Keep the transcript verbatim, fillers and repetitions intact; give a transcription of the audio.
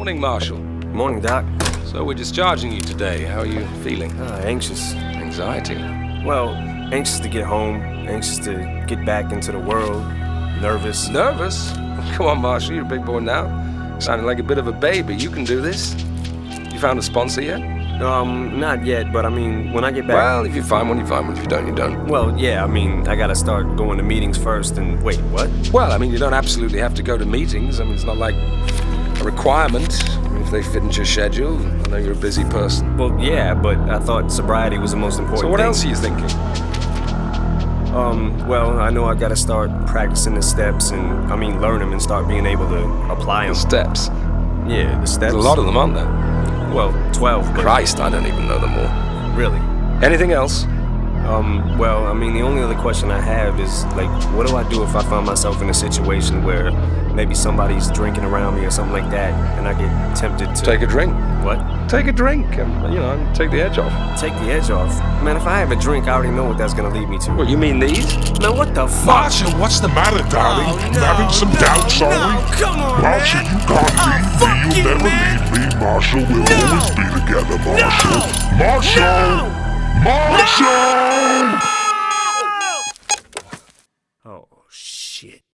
Morning, Marshal. Morning, Doc. So we're discharging you today. How are you feeling? Uh, anxious. Anxiety? Well, anxious to get home, anxious to get back into the world, nervous. Nervous? Come on, Marshal, you're a big boy now. Sounding like a bit of a baby. You can do this. You found a sponsor yet? Um, not yet, but I mean, when I get back... Well, if you find one, you find one. If you don't, you don't. Well, yeah, I mean, I gotta start going to meetings first and... Wait, what? Well, I mean, you don't absolutely have to go to meetings. I mean, it's not like a requirement. I mean, if they fit into your schedule, I know you're a busy person. Well, yeah, but I thought sobriety was the most important So what thing. else are you thinking? Um, well, I know I gotta start practicing the steps and, I mean, learn them and start being able to apply them. The steps? Yeah, the steps. There's a lot of them, aren't there? Well, twelve, but... Christ, I don't even know them all. Really? Anything else? Um, well, I mean, the only other question I have is, like, what do I do if I find myself in a situation where maybe somebody's drinking around me or something like that, and I get tempted to... Take a drink. What? Take a drink, and, you know, take the edge off. Take the edge off? Man, if I have a drink, I already know what that's gonna lead me to. What, you mean these? Man, what the fuck? Marshal, what's the matter, darling? Oh, You no, having some no, doubts, no, are we? come on, Marshal, man. you can't Oh, leave fuck me. you, You'll never man. leave me, Marshal. We'll No. always be together, Marshal. No. Marshal! No. Marshal! Oh, shit.